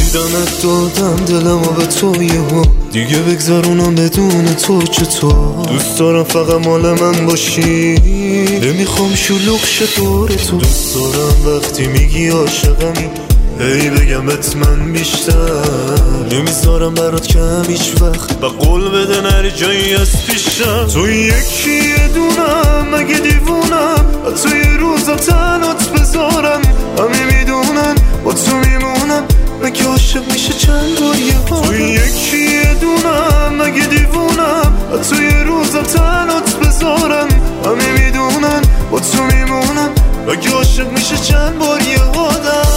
دیدنت دادم دلمو به تو یهو، دیگه بگذرونم بدون تو چطور. دوست دارم فقط مال من باشی، نمیخوام شلوغ شه دور تو. دوست دارم وقتی میگی عاشقمی هی بگمت من بیشتر، نمیذارم برات کم هیچ وقت، و قول بده نری جایی از پیشم. تو یکی یه دونم مگه دیوونم، حتی یه روزا تنات بذارم. همه میدونن با تو میمونم، مگه عاشق میشه چند بار یه بار. تو یکی یه دونم مگه دیوونم، حتی یه روزا تنات بذارم. همه میدونن با تو میمونم، مگه عاشق میشه چند بار یه آدم.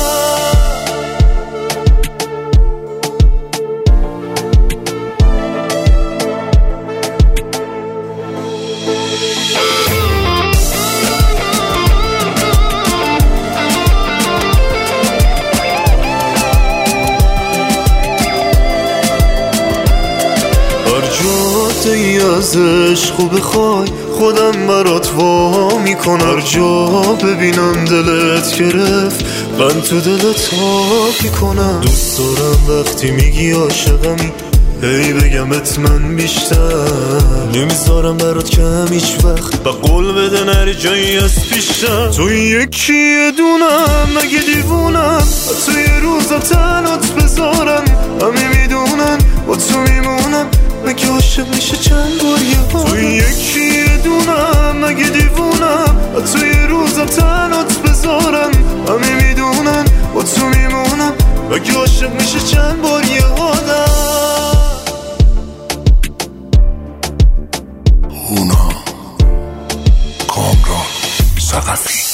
ای از عشق بخوای خودم برات وا میکنم. هر جا ببینم دلت گرفت من تو دلت ها میکنم. دوست دارم وقتی میگی عاشقمی هی بگمت من بیشتر، نمیذارم برات کم هیچ وقت، و قول بده نری جایی از پیشم. تو یکی یه دونم مگه دیوونم، حتی یه روزا تنات بذارم. همه میدونن با تو میمونم، مگه عاشق میشه چند بار یه بار. تو یکی یه دونم مگه دیوونم، حتی یه روزا تنات بذارم. همه میدونن با تو میمونم، مگه عاشق میشه چند بار یه آدم. اونا کامران ثقفی.